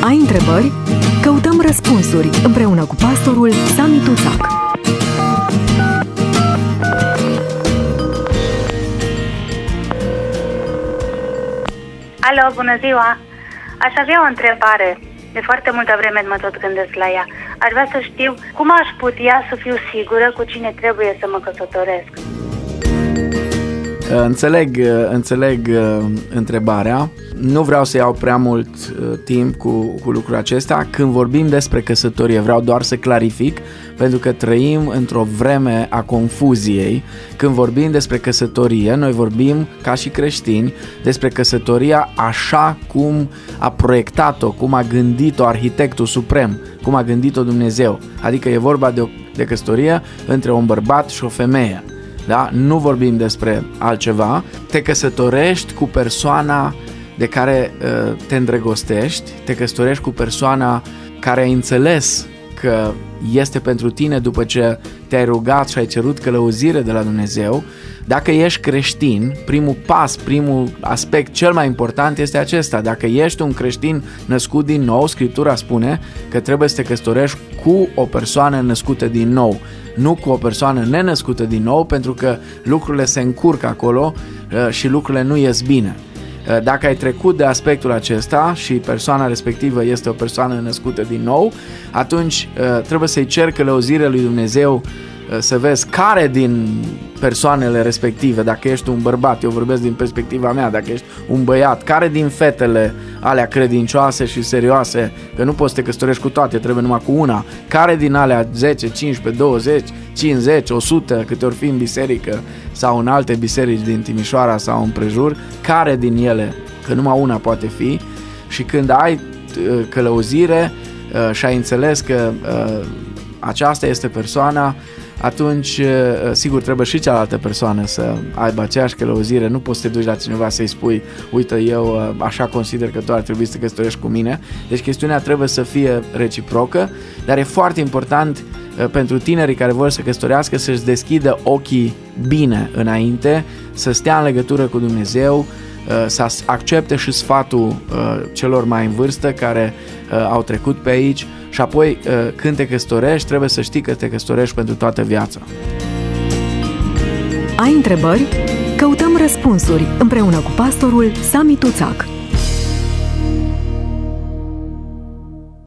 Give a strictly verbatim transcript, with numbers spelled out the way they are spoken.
Ai întrebări? Căutăm răspunsuri împreună cu pastorul Sami Tuțac. Alo, bună ziua! Aș avea o întrebare. De foarte multă vreme mă tot gândesc la ea. Aș vrea să știu cum aș putea să fiu sigură cu cine trebuie să mă căsătoresc. Înțeleg, înțeleg întrebarea. Nu vreau să iau prea mult timp cu, cu lucrul acesta. Când vorbim despre căsătorie, vreau doar să clarific, pentru că trăim într-o vreme a confuziei. Când vorbim despre căsătorie, noi vorbim ca și creștini despre căsătoria așa cum a proiectat-o, cum a gândit-o arhitectul suprem, cum a gândit-o Dumnezeu. Adică e vorba de, o, de căsătorie între un bărbat și o femeie. Da? Nu vorbim despre altceva. Te căsătorești cu persoana de care uh, te îndrăgostești, te căsătorești cu persoana care ai înțeles că este pentru tine după ce te-ai rugat și ai cerut călăuzire de la Dumnezeu. Dacă ești creștin, primul pas, primul aspect cel mai important este acesta. Dacă ești un creștin născut din nou, Scriptura spune că trebuie să te căsătorești cu o persoană născută din nou, nu cu o persoană nenăscută din nou, pentru că lucrurile se încurcă acolo și lucrurile nu ies bine. Dacă ai trecut de aspectul acesta și persoana respectivă este o persoană născută din nou, atunci trebuie să-i ceri călăuzirea lui Dumnezeu, să vezi care din persoanele respective, dacă ești un bărbat, eu vorbesc din perspectiva mea, dacă ești un băiat, care din fetele alea credincioase și serioase, că nu poți să te căsătorești cu toate, trebuie numai cu una, care din alea zece, cincisprezece, douăzeci, cincizeci, o sută, câte ori fi în biserică sau în alte biserici din Timișoara sau împrejur, care din ele, că numai una poate fi, și când ai călăuzire și ai înțeles că aceasta este persoana, atunci, sigur, trebuie și cealaltă persoană să aibă aceeași călăuzire. Nu poți să te duci la cineva să-i spui: uite, eu așa consider că tu ar trebui să te căsătorești cu mine. Deci chestiunea trebuie să fie reciprocă, dar e foarte important pentru tinerii care vor să căsătorească să-și deschidă ochii bine înainte, să stea în legătură cu Dumnezeu, să accepte și sfatul celor mai în vârstă care au trecut pe aici. Și apoi, când te căsătorești, trebuie să știi că te căsătorești pentru toată viața. Ai întrebări? Căutăm răspunsuri împreună cu pastorul Sami Tuțac.